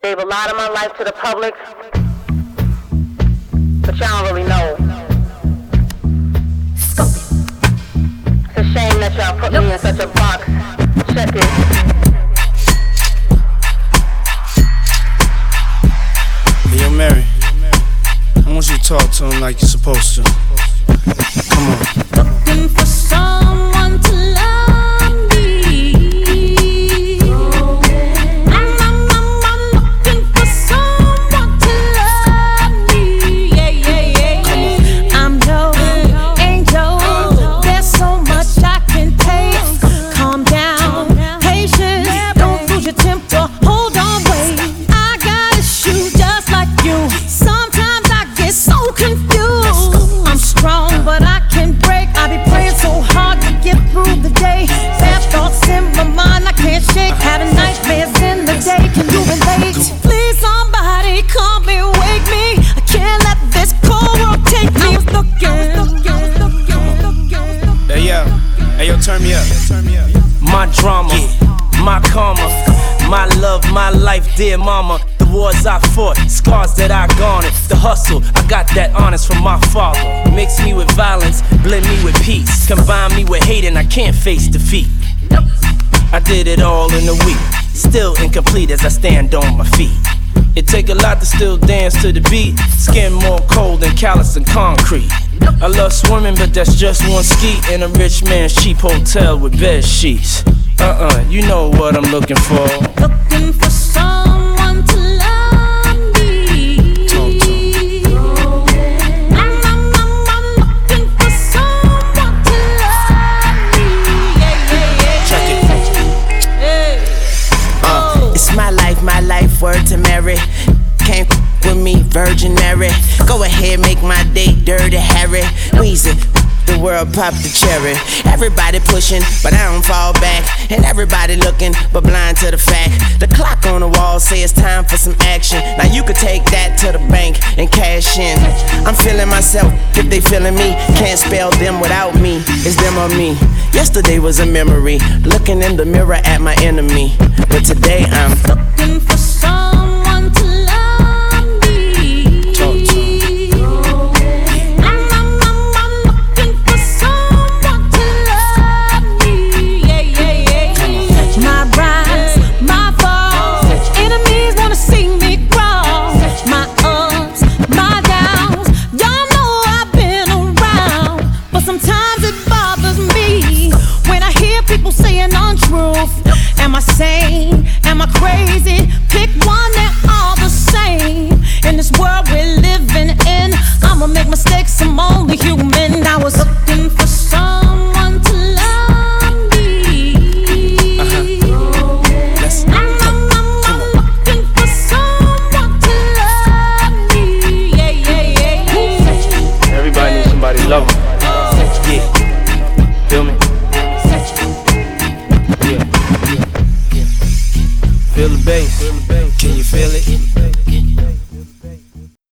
Gave a lot of my life to the public, but y'all don't really know. It's a shame that y'all put me in such a box. Check it. Hey, yo, Mary, I want you to talk to him like you're supposed to. Come on. Looking for someone to love me. I'm looking for someone to love me. Yeah. I'm no angel. There's so much I can take. Calm down, patience. Don't lose your temper. Hold on, wait. I got issues just like you. Sometimes I get so confused. I'm strong, but I can break. I be praying so hard to get through the day. Bad thoughts in my mind I can't shake. Having nightmares in the day. Can you relate? Please, somebody come and wake me. I can't let this cold world take me. I was looking. Hey yo, turn me up. My drama, my karma, my love, my life, dear mama. The wars I fought, scars that I garnered. The hustle, I got that honest from my father. Mix me with violence, blend me with peace. Combine me with hate and I can't face defeat. I did it all in a week, still incomplete as I stand on my feet. It take a lot to still dance to the beat. Skin more cold than callous and concrete. I love swimming, but that's just one ski in a rich man's cheap hotel with bed sheets. You know what I'm looking for. Looking for someone to love me. Talk to him. I'm looking for someone to love me. Yeah. Check it. Hey. It's my life, word to Mary. Can't with me, Virgin Mary. Go ahead, make my day dirty, Harry. Weezy, the world pop the cherry. Everybody pushing, but I don't fall back. And everybody looking, but blind to the fact. The clock on the wall say it's time for some action. Now you could take that to the bank and cash in. I'm feeling myself, if they feeling me. Can't spell them without me, it's them or me. Yesterday was a memory, looking in the mirror at my enemy. But today I'm Looking for someone